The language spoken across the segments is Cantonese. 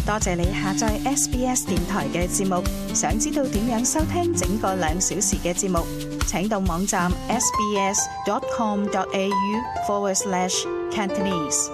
多謝你下載 SBS 電台嘅節目。想知道點樣收聽整個2小時嘅節目，請到網站 sbs.com.au/Cantonese。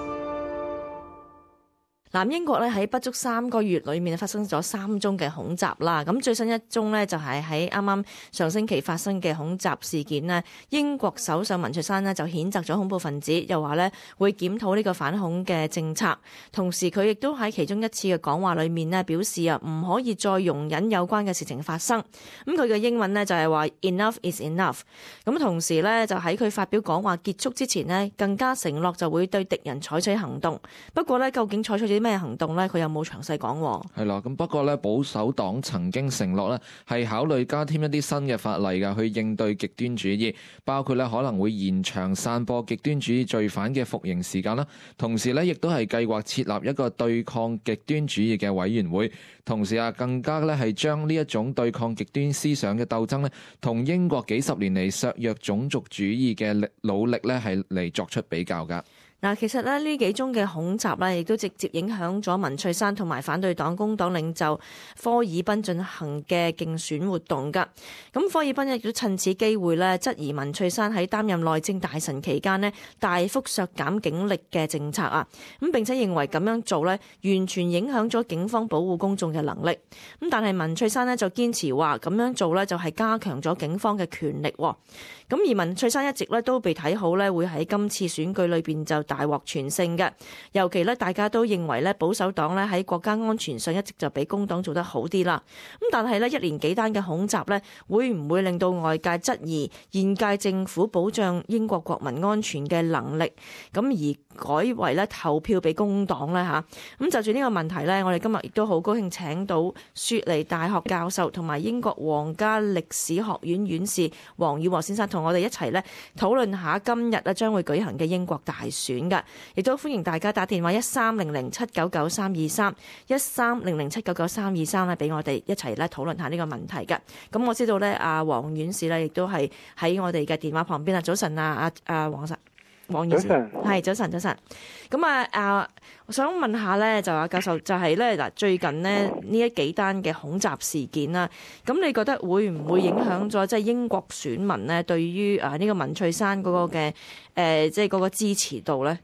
南英國咧喺不足3個月裏面發生咗3宗嘅恐襲啦，咁最新一宗呢，就係喺啱啱上星期發生嘅恐襲事件呢，英國首相文翠珊呢就譴責咗恐怖分子，又話呢會檢討呢個反恐嘅政策，同時佢亦都喺其中一次嘅講話裏面呢表示唔可以再容忍有關嘅事情發生，咁佢嘅英文呢就係話 Enough is enough， 咁同時呢，就喺佢發表講話結束之前呢，更加承諾就會對敵人採取行動，不過呢，究竟採取咗咩行動呢？佢又冇詳細講。 係啦，咁不過咧，保守黨曾經承諾咧，係考慮加添一啲新嘅法例嘅，去應對極端主義，包括咧可能會延長散播極端主義罪犯嘅服刑時間啦。同時咧，亦都係計劃設立一個對抗極端主義嘅委員會。同時更加咧係將呢一種對抗極端思想嘅鬥爭咧，同英國幾十年嚟削弱種族主義嘅努力咧，係嚟作出比較噶。 嗱，其實咧呢幾宗嘅恐襲咧，亦都直接影響咗文翠珊同埋反對黨工黨領袖科爾賓進行嘅競選活動㗎。咁科爾賓亦都趁此機會咧，質疑文翠珊喺擔任內政大臣期間呢大幅削減警力嘅政策啊。咁並且認為咁樣做咧，完全影響咗警方保護公眾嘅能力。咁但係文翠珊呢就堅持話咁樣做咧就係加強咗警方嘅權力。咁而文翠珊一直咧都被睇好咧，會喺今次選舉裏邊就大獲全勝嘅。尤其咧，大家都認為咧，保守黨咧喺國家安全上一直就比工黨做得好啲啦。咁但係咧，一連幾單嘅恐襲咧，會唔會令到外界質疑現屆政府保障英國國民安全嘅能力？咁而改為咧投票俾工黨咧嚇？咁就住呢個問題咧，我哋今日亦都好高興請到雪梨大學教授同埋英國皇家歷史學院院士黃宇和先生，同我哋一齊咧討論下今日將會舉行嘅英國大選㗎，亦都歡迎大家打電話13007993231300799323俾我哋一齊咧討論下呢個問題㗎。咁我知道咧，阿黃院士咧亦都係喺我哋嘅電話旁邊啊。早晨啊，黃院士，係早晨。咁我想問下咧，就阿教授，就係咧嗱，最近呢一幾單嘅恐襲事件啦，咁你覺得會唔會影響咗即係英國選民呢對於呢個文翠珊嗰個嘅即係嗰個支持度咧？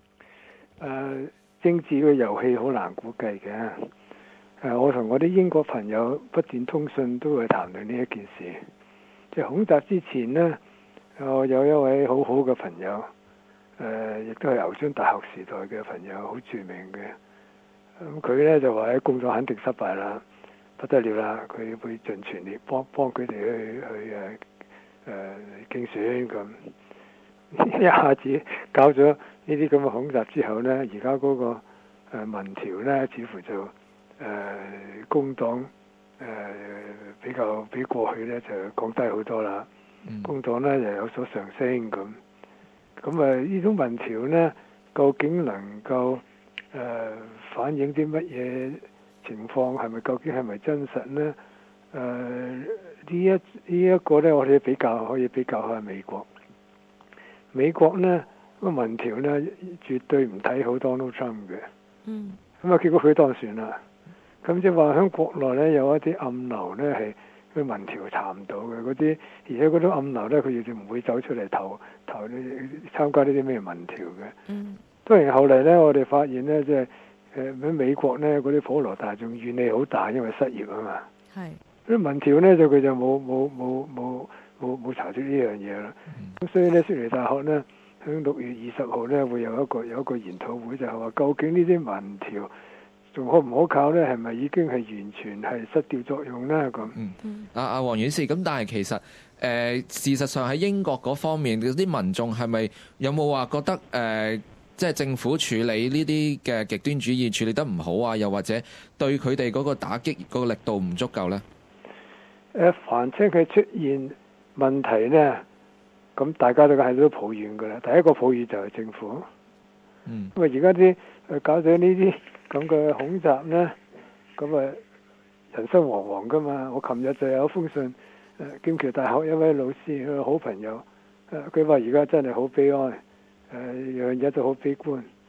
政治嘅遊戲好難估計嘅。我同我啲英國朋友不斷通訊，都會談論呢一件事。即係恐襲之前呢，我有一位好好嘅朋友。亦都係牛津大學時代嘅朋友，好著名嘅。咁佢咧就話喺工作肯定失敗啦，不得了啦，佢會盡全力幫佢哋去競選咁。一下子搞咗呢啲咁嘅恐襲之後呢，而家嗰個民調呢，似乎就工黨比過去呢就降低好多啦，工黨呢又有所上升咁。咁呢種民調呢，究竟能夠反映啲乜嘢情況？究竟係咪真實呢？呢一個呢，我哋可以比較下美國。美國呢個民調呢，絕對唔睇好 Donald Trump 嘅。咁結果佢當選啦。咁即係話喺國內呢，有一啲暗流呢係。佢民調查唔到嘅嗰啲，而且嗰種暗流咧，佢亦都唔會走出嚟投參加呢啲咩民調嘅。當然後嚟咧，我哋發現咧，即係喺美國咧，嗰啲普羅大眾怨氣好大，因為失業啊嘛。係。啲民調咧就佢就冇查出呢樣嘢啦。咁所以咧，悉尼大學咧喺6月20號咧會有一個研討會，就係話究竟呢啲民調仲可唔可靠咧？係咪已經係完全係失掉作用咧？咁阿黃院士，咁但係其實事實上喺英國嗰方面嗰啲民眾係咪有冇話覺得即係政府處理呢啲嘅極端主義處理得唔好啊？又或者對佢哋嗰個打擊嗰個力度唔足夠咧？ 凡稱佢出現問題咧，咁大家都喺度抱怨噶啦。第一個抱怨就係政府，因為而家啲搞咗呢啲咁嘅恐襲呢，咁人心惶惶噶嘛。我琴日就有封信，劍橋大學一位老師，佢好朋友，佢話而家真係好悲哀，樣嘢都好悲觀。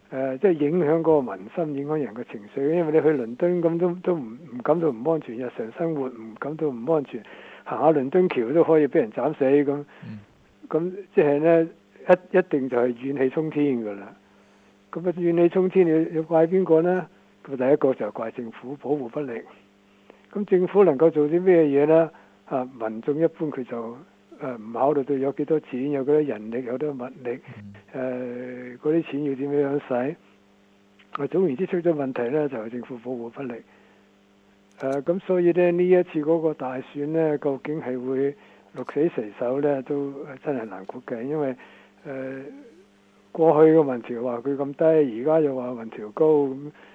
即係影響嗰個民心，影響人嘅情緒。因為你去倫敦咁都唔感到唔安全，日常生活唔感到唔安全，行下倫敦橋都可以俾人斬死咁。咁即係呢，一定就係怨氣沖天㗎啦。咁啊怨氣沖天，你要怪邊個呢？咁第一個就係怪政府保護不力。咁政府能夠做啲咩嘢呢？民眾一般佢就唔考慮到有幾多錢，有幾多人力，有幾多物力，嗰啲錢要點樣使？總言之出咗問題呢，就係政府保護不力。咁所以呢一次嗰個大選呢，究竟係會鹿死誰手呢，都真係難估計。因為過去嘅民調話佢咁低，而家又話民調高，咁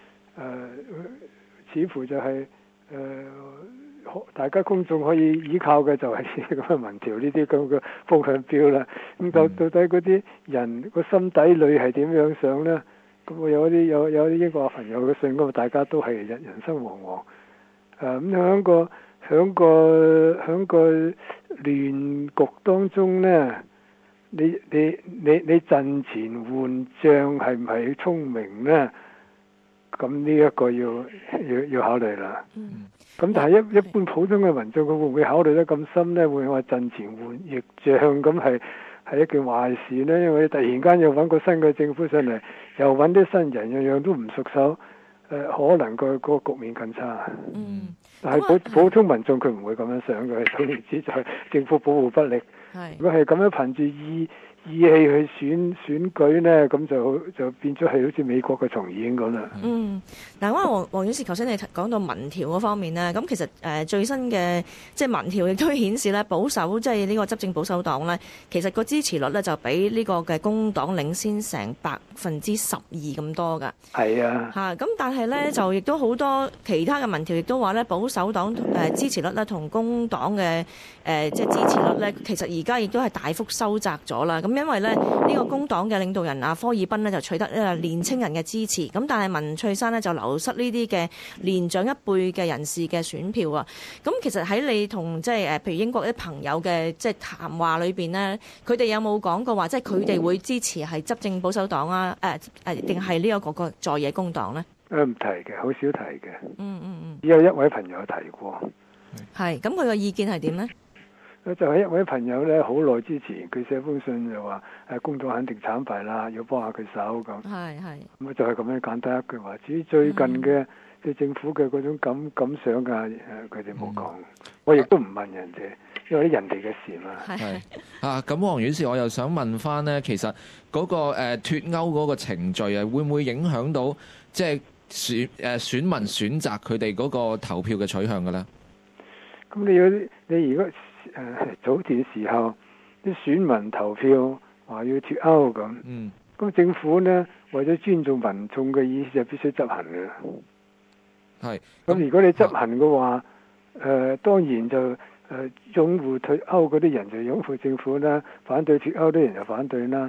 似乎就係大家公眾可以依靠嘅就係咁嘅民調呢啲咁嘅風向標啦。咁到底嗰啲人個心底裏係點樣想呢？咁我有啲英國朋友嘅信，咁大家都係人心惶惶。咁響個亂局當中呢，你陣前換將係唔係聰明呢？咁呢一個要考慮啦。咁但係一般普通嘅民眾，佢會唔會考慮得咁深呢？會唔會話陣前換逆將咁係一件壞事呢？因為突然間又揾個新嘅政府上嚟，又揾啲新人，樣樣都唔熟手，可能個局面更差。但係普通民眾佢唔會咁樣想嘅，總言之就係政府保護不力。如果係咁樣憑住意氣去選舉呢，咁就變咗係好似美國嘅重演咁啦。 嗱，黃院士，頭先你講到民調嗰方面呢，咁其實最新嘅即係民調亦都顯示咧，保守即係呢個執政保守黨呢，其實個支持率呢就比呢個嘅工黨領先成12%咁多㗎。係啊。咁但係呢，就亦都好多其他嘅民調亦都話咧，保守黨支持率咧同工黨嘅即係支持率呢，其實而家亦都係大幅收窄咗啦。咁因為呢個工黨嘅領導人科爾賓呢就取得年青人嘅支持，咁但係文翠珊呢就流失呢啲嘅年長一輩嘅人士嘅選票啊。咁其實喺你同即係譬如英國啲朋友嘅即係談話裏邊呢，佢哋有冇講過話即係佢哋會支持係執政保守黨啊？定係呢一個在野工黨呢？ 唔提嘅，好少提嘅。只有一位朋友提過。係， 咁佢嘅意見係點呢？ 就係一位朋友咧，好耐之前佢寫封信就話工黨肯定慘敗啦，要幫下佢手咁。咁就係咁樣簡單一句話。至於最近嘅對政府嘅嗰種感想啊，佢哋冇講。我亦都唔問人哋，因為啲人哋嘅事嘛。 咁黃院士，我又想問翻呢，其實嗰個脫歐嗰個程序啊，會唔會影響到即係選民選擇佢哋嗰個投票嘅取向嘅咧？ 咁你如果早段時候啲選民投票話要脫歐咁，咁政府呢為咗尊重民眾嘅意思就必須執行嘅。咁如果你執行嘅話，當然就擁護脫歐嗰啲人就擁護政府啦，反對脫歐啲人就反對啦。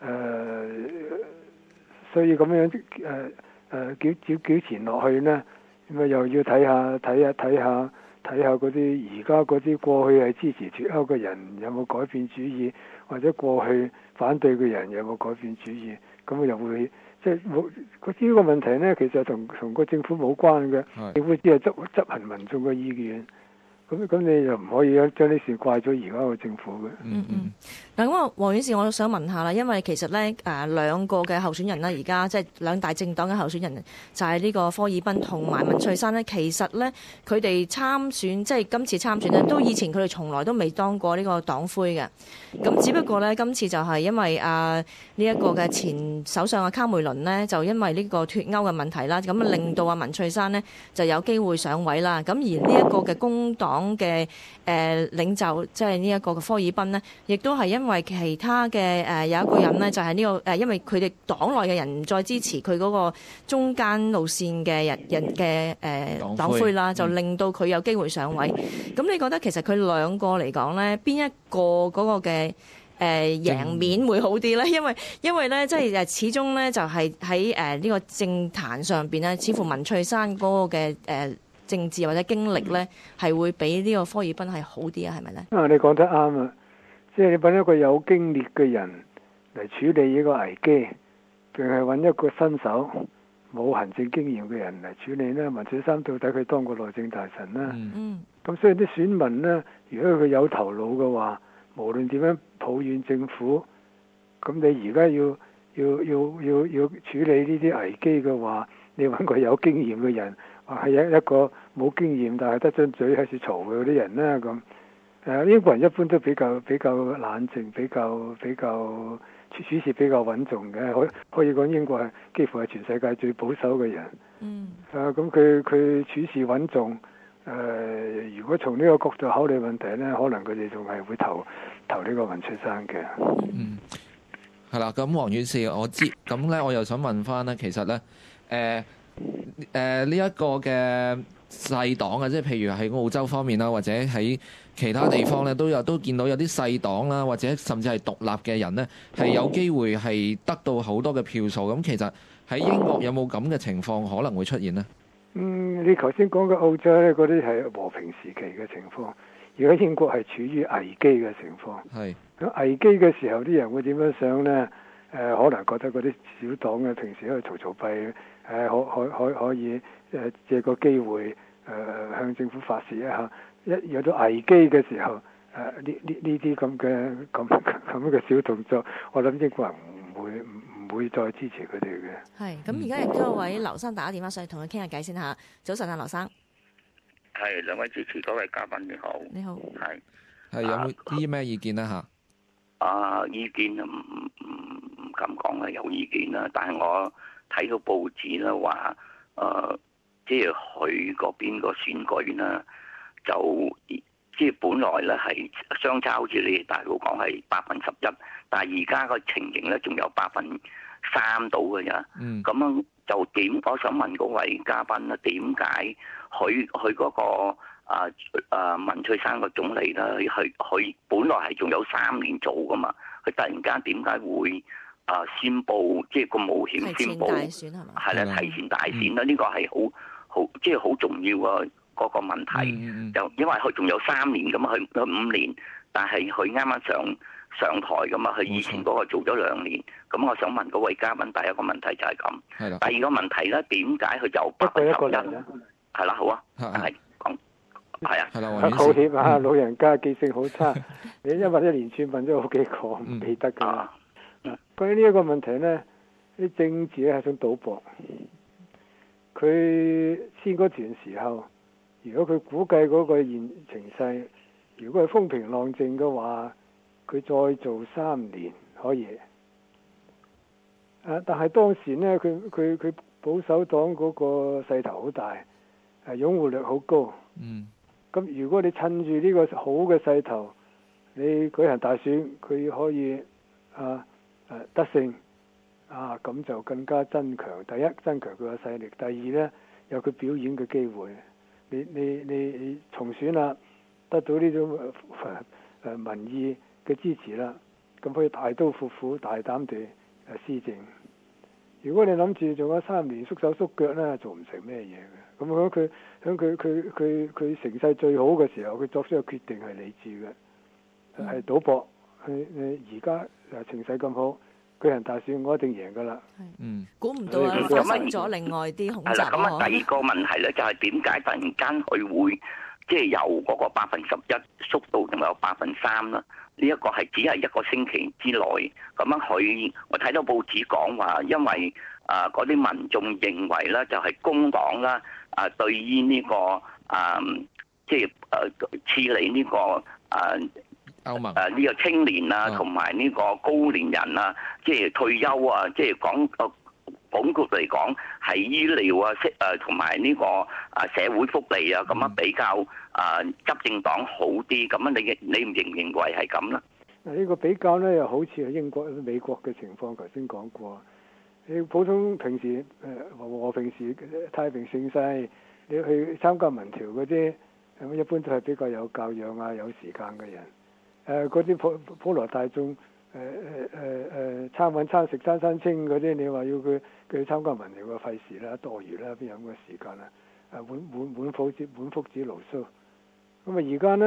所以咁樣糾纏落去呢，咁又要睇下嗰啲而家嗰啲過去係支持脫歐嘅人有冇改變主意，或者過去反對嘅人有冇改變主意，咁又會即係冇呢個問題呢，其實同個政府冇關嘅，政府只係執行民眾嘅意願。咁你又唔可以將啲事怪咗而家個政府嘅。 嗱，咁啊，黃院士，我想問下啦，因為其實咧兩個嘅候選人啦，而家即係兩大政黨嘅候選人就係呢個科爾賓同埋文翠珊呢。其實咧佢哋參選即係今次參選呢，都以前佢哋從來都未當過呢個黨魁嘅。咁只不過咧今次就係因為呢一個嘅前首相卡梅倫呢，就因為呢個脫歐嘅問題啦，咁啊令到文翠珊呢就有機會上位啦。咁而呢一個嘅工黨嘅領袖即係呢一個嘅科爾賓呢，亦都係因為其他嘅有一個人呢，就係呢個因為佢哋黨內嘅人唔再支持佢嗰個中間路線嘅人嘅黨魁啦，就令到佢有機會上位。咁你覺得其實佢兩個嚟講呢，邊一個嗰個嘅贏面會好啲呢？因為呢，即係始終呢，就係喺呢個政壇上邊呢，似乎文翠珊嗰個嘅政治或者經歷呢，係會比呢個科爾賓係好啲啊？係咪呢？ 你講得啱啊！即係你揾一個有經歷嘅人嚟處理呢個危機， 定係揾一個新手冇行政經驗嘅人嚟處理呢？文翠珊到底佢當過內政大臣啦，咁所以啲選民呢，如果佢有頭腦嘅話，無論點樣抱怨政府，咁你而家要處理呢啲危機嘅話，你揾個有經驗嘅人，話係一個冇經驗但係得張嘴喺度嘈嘅嗰啲人啦咁。英國人一般都比較冷靜，比較處事比較穩重嘅，可以講英國係幾乎係全世界最保守嘅人。咁佢處事穩重。如果從呢個角度考慮問題呢，可能佢哋仲係會投呢個文翠珊嘅。 係啦，咁黃院士我知，咁呢我又想問翻呢，其實呢，呢一個嘅細黨啊，即係譬如喺澳洲方面啦，或者喺其他地方咧，都見到有啲細黨啦，或者甚至係獨立嘅人呢，係有機會係得到好多嘅票數。咁其實喺英國有冇咁嘅情況可能會出現呢？ 你頭先講嘅澳洲咧，嗰啲係和平時期嘅情況。而家英國係處於危機嘅情況。係喺危機嘅時候，啲人會點樣想呢？可能覺得嗰啲小黨嘅平時喺度嘈閉，可以借個機會向政府發泄一下。一有咗危機嘅時候，呢啲咁嘅小動作，我諗英國人唔會再支持佢哋嘅。 係咁，而家亦都有位劉生打電話上嚟同佢傾下偈先嚇。早晨啊，劉生。 係，兩位主持，各位嘉賓你好。你好。係有冇啲咩意見呢？ 意見唔敢講係有意見啦，但係我睇到報紙啦話，即係佢嗰邊個選舉啦，就即係本來咧係相差好似你大佬講係11%，但係而家個情形咧仲有3%到嘅啫。咁樣就點？我想問嗰位嘉賓啦，點解佢嗰個文翠珊個總理咧，佢本來係仲有3年做噶嘛？佢突然間點解會宣佈即係個冒險宣佈係啦，提前大選啦？呢個係好即係好重要嘅嗰個問題。就因為佢仲有3年咁嘛，佢5年，但係佢啱啱上台噶嘛，佢以前嗰個做咗2年。咁我想問嗰位嘉賓，第一個問題就係咁。第二個問題咧，點解佢有11%？係啦，好啊，係講。係啊， 抱歉啊，老人家記性好差，你因為一連串問咗好幾個唔記得㗎。關於呢一個問題呢，啲政治咧係種賭博。佢先嗰段時候，如果佢估計嗰個情勢，如果係風平浪靜嘅話，佢再做3年可以。但係當時呢，佢保守黨嗰個勢頭好大，擁護率好高。咁如果你趁住呢個好嘅勢頭，你舉行大選，佢可以得勝，咁就更加增強。第一，增強佢嘅勢力；第二呢，有佢表演嘅機會。你重選啦，得到呢種民意嘅支持啦，咁可以大刀闊斧、大膽地施政。如果你諗住做咗3年縮手縮腳呢，做唔成咩嘢嘅。咁佢成勢最好嘅時候，佢作出嘅決定係理智嘅，係賭博。而家情勢咁好，舉行大選，我一定贏㗎啦。 估唔到發生咗另外啲恐襲。 咁第二個問題咧，就係點解突然間佢會即係由嗰個11%縮到仲有3%啦？呢一個係只係1個星期之內。咁樣我睇到報紙講話，因為嗰啲民眾認為咧，就係工黨啦，對於呢個即係處理呢個歐盟呢個青年啊，同埋呢個高年人啊，即係退休啊，即係總括嚟講係醫療啊，同埋呢個社會福利啊，咁樣比較執政黨好啲。咁樣你唔認為係咁咧？ 呢個比較呢，又好似係英國、美國嘅情況，頭先講過。你普通平時和平時太平盛世，你去參加民調嗰啲，一般都係比較有教養啊、有時間嘅人。嗰啲普羅大眾餐揾餐食餐餐清嗰啲，你話要佢參加民調嘅費事啦、多餘啦，邊有咁嘅時間啊？滿腹子牢騷。咁而家呢，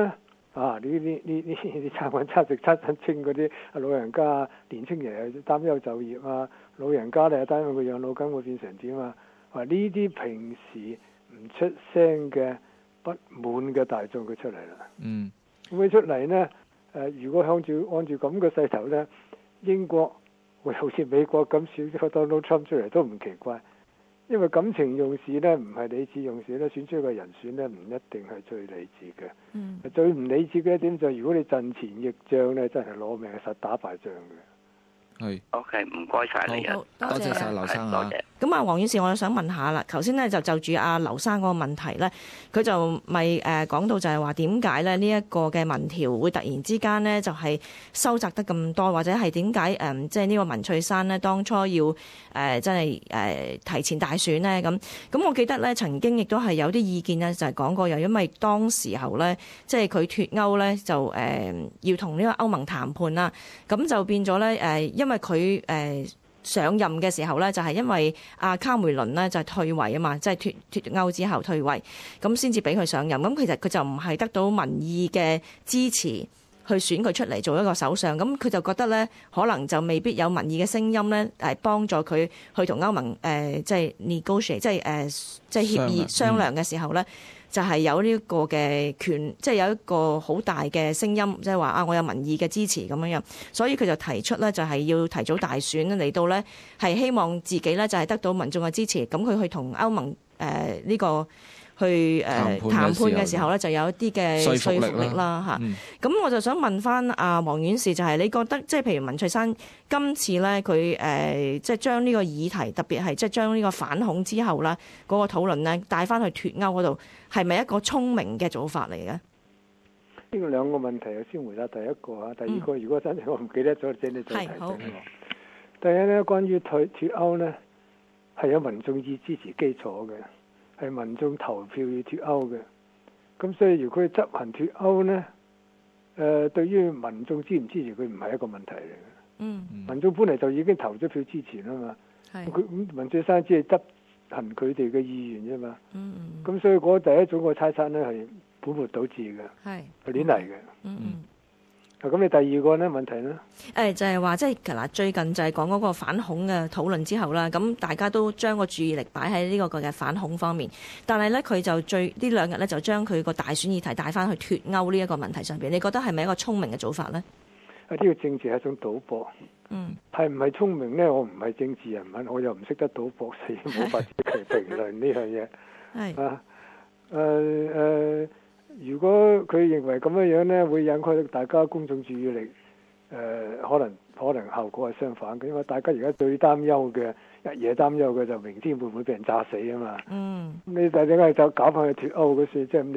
啊！呢餐揾餐食餐餐清嗰啲老人家、年青人又擔憂就業啊，老人家咧擔憂個養老金會變成點啊？話呢啲平時唔出聲嘅不滿嘅大眾佢出嚟啦。 嗯， 咁佢出嚟呢，如果按住咁嘅勢頭呢，英國會好似美國咁選咗 Donald Trump 出嚟都唔奇怪。因為感情用事呢，唔係理智用事呢，選出一個人選呢，唔一定係最理智嘅。最唔理智嘅一點就係，如果你陣前易將呢，真係攞命實打敗仗嘅。 係。 OK，唔該晒你啊， 多謝晒劉生啊。 咁啊，黃院士，我想問下啦，頭先咧就住阿劉生嗰個問題咧，佢就咪講到就係話點解咧呢一個嘅民調會突然之間呢就係收窄得咁多，或者係點解即係呢個文翠珊呢當初要真係提前大選呢？咁我記得咧曾經亦都係有啲意見呢，就係講過，又因為當時候咧即係佢脫歐咧就要同呢個歐盟談判啦，咁就變咗咧因為佢上任嘅時候咧，就係因為阿卡梅倫呢，就係退位啊嘛，即係脫歐之後退位，咁先至俾佢上任。咁其實佢就唔係得到民意嘅支持去選佢出嚟做一個首相，咁佢就覺得咧，可能就未必有民意嘅聲音咧，幫助佢去同歐盟即係 negotiate，即係協議商量嘅時候咧。就係有呢個嘅權，即係有一個好大嘅聲音，即係話啊，我有民意嘅支持咁樣，所以佢就提出咧，就係要提早大選嚟到咧，係希望自己咧就係得到民眾嘅支持，咁佢去同歐盟呢個去談判嘅時候咧，就有一啲嘅說服力啦嚇。咁我就想問翻阿黃院士，就係你覺得即係譬如文翠珊今次咧，佢即係將呢個議題，特別係即係將呢個反恐之後啦嗰個討論咧帶翻去脫歐嗰度，係咪一個聰明嘅做法嚟嘅？ 呢個兩個問題，我先回答第一個啊。第二個如果真係我唔記得咗，請你再提醒我。第一咧，關於脫歐呢，係有民眾意支持基礎嘅。係民眾投票要脫歐嘅，咁所以如果佢執行脫歐呢，對於民眾支唔支持佢唔係一個問題嚟嘅。民眾本嚟就已經投咗票支持啦嘛。佢文翠珊只係執行佢哋嘅意願啫嘛。咁所以嗰第一種個猜測呢係本末倒置嘅，係亂嚟嘅。咁你第二個呢問題呢？ 就係話即係嗱，最近就係講嗰個反恐嘅討論之後啦，咁大家都將個注意力擺喺呢個嘅反恐方面，但係咧佢就呢兩日咧就將佢個大選議題帶翻去脫歐呢一個問題上邊，你覺得係咪一個聰明嘅做法咧？ 呢個政治係一種賭博，係唔係聰明咧？我唔係政治人物，我又唔識得賭博，所以冇法子去評論呢樣嘢。係如果佢認為咁樣呢，會引起大家公眾注意力，可能效果係相反嘅，因為大家而家最擔憂嘅，日夜擔憂嘅就明天會唔會俾人炸死啊嘛。你但係點解就搞翻去脫歐嗰時，即係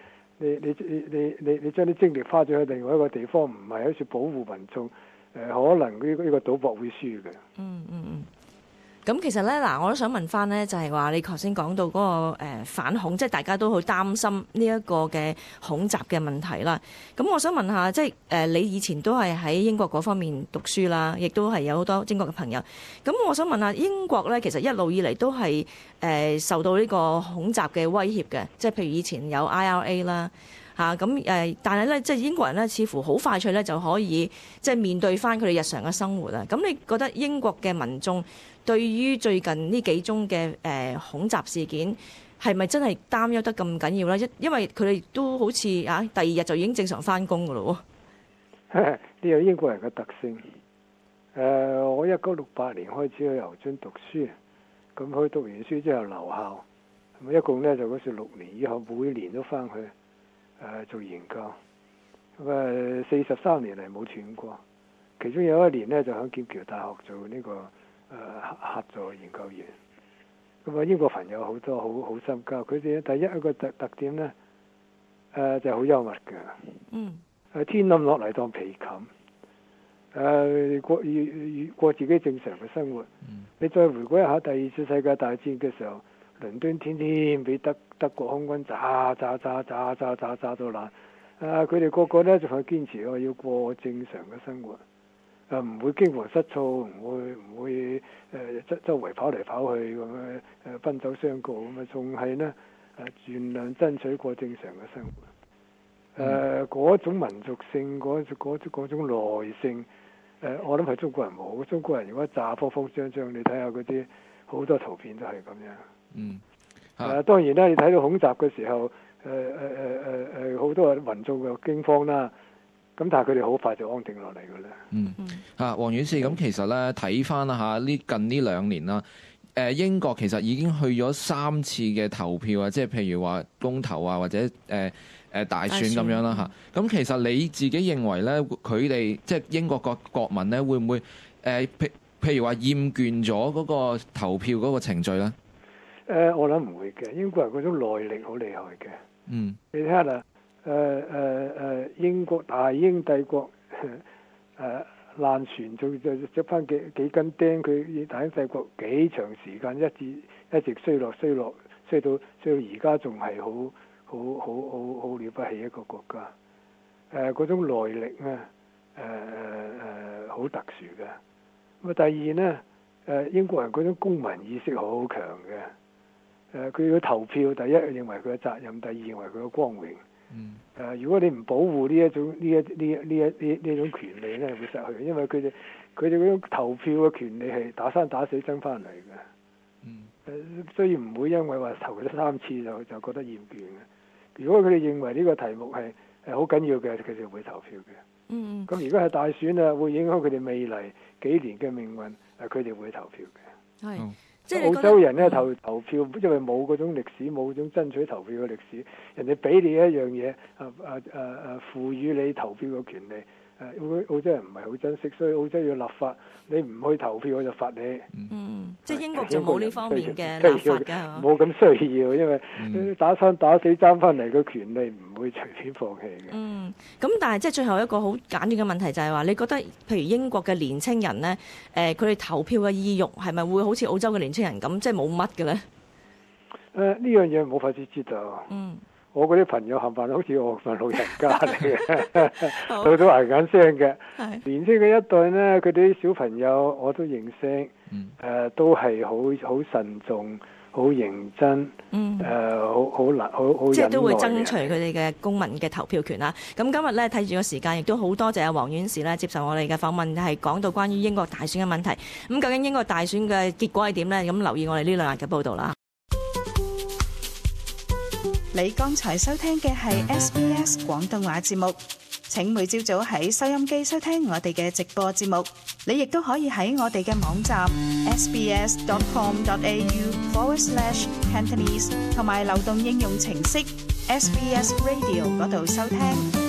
你將啲精力花咗喺另外一個地方，唔係好似保護民眾，可能呢個賭博會輸嘅。 咁其實咧，嗱，我都想問翻咧，就係話你頭先講到嗰個反恐，即係大家都好擔心呢一個嘅恐襲嘅問題啦。咁我想問下，即係你以前都係喺英國嗰方面讀書啦，亦都係有好多英國嘅朋友。咁我想問下，英國咧其實一路以嚟都係受到呢個恐襲嘅威脅嘅，即係譬如以前有 IRA 啦。咁但係咧，即係英國人咧，似乎好快脆咧就可以即係面對翻佢哋日常嘅生活啦。咁你覺得英國嘅民眾對於最近呢幾宗嘅恐襲事件係咪真係擔憂得咁緊要咧？因為佢哋都好似第二日就已經正常翻工噶咯喎。 呢有英國人嘅特性。我1968年開始去牛津讀書，咁佢讀完書之後留校，咁一共咧就嗰時6年，以後每年都翻去。做研究，咁43年嚟冇斷過。其中有一年呢，就喺劍橋大學做呢個客座研究員。咁英國朋友好多好深交，佢哋第一個特點呢，就好幽默嘅。天冧落嚟當被冚，過自己正常嘅生活。你再回顧一下第二次世界大戰嘅時候。倫敦天天俾德國空軍炸到爛，佢哋個個呢仲係堅持要過正常嘅生活，唔會驚惶失措，唔會周圍跑嚟跑去咁樣奔走相告咁啊，仲係呢盡量爭取過正常嘅生活。 嗰種民族性，嗰種耐性，我諗係中國人冇。中國人如果炸慌慌張張，你睇下嗰啲好多圖片都係咁樣。當然啦，你睇到恐襲嘅時候，好多民眾嘅驚慌啦。咁但係佢哋好快就安定落嚟㗎啦。 黃院士，咁其實咧睇翻啦嚇，近呢2年啦，英國其實已經去咗3次嘅投票啊，即係譬如話公投啊，或者大選咁樣啦嚇。咁其實你自己認為咧，佢哋即係英國國民咧，會唔會譬如話厭倦咗嗰個投票嗰個程序咧？ 我諗唔會嘅，英國人嗰種耐力好厲害嘅。你睇下啦。英國大英帝國爛船就執翻幾斤釘，佢大英帝國幾長時間一直衰到而家仲係好了不起一個國家。嗰種耐力咧好特殊嘅。咁啊，第二呢，英國人嗰種公民意識好強嘅。佢要投票，第一認為佢嘅責任，第二認為佢嘅光榮。如果你唔保護呢一種權利咧，會失去，因為佢哋嗰種投票嘅權利係打生打死爭翻嚟嘅。所以唔會因為話投咗3次就覺得厭倦嘅。如果佢哋認為呢個題目係好緊要嘅，佢哋會投票嘅。咁如果係大選啊，會影響佢哋未來幾年嘅命運，佢哋會投票嘅。 即係澳洲人咧投票，因為冇嗰種歷史，冇嗰種爭取投票嘅歷史，人哋俾你一樣嘢，賦予你投票嘅權利。澳洲人唔係好珍惜，所以澳洲要立法，你唔去投票我就罰你。 即係英國就冇呢方面嘅立法㗎， 冇咁需要，因為打生打死爭翻嚟嘅權利唔會隨便放棄嘅。 咁但係即係最後一個好簡短嘅問題就係話，你覺得譬如英國嘅年青人呢，佢哋投票嘅意欲係咪會好似澳洲嘅年青人咁，即係冇乜嘅咧？呢樣嘢冇法子知道。我嗰啲朋友冚唪唥好似我份老人家嚟嘅，到到捱緊聲嘅。年輕嘅一代呢，佢哋啲小朋友我都認識，都係好慎重、好認真，好難，好即係都會爭取佢哋嘅公民嘅投票權啦。咁今日咧睇住個時間，亦都好多謝阿黃院士咧接受我哋嘅訪問，係講到關於英國大選嘅問題。咁究竟英國大選嘅結果係點呢？咁留意我哋呢2日嘅報導啦。 你剛才收聽嘅係 SBS 廣東話節目，請每朝早喺收音機收聽我哋嘅直播節目。你亦都可以喺我哋嘅網站 sbs.com.au/Cantonese 同埋流動應用程式 SBS Radio 嗰度收聽。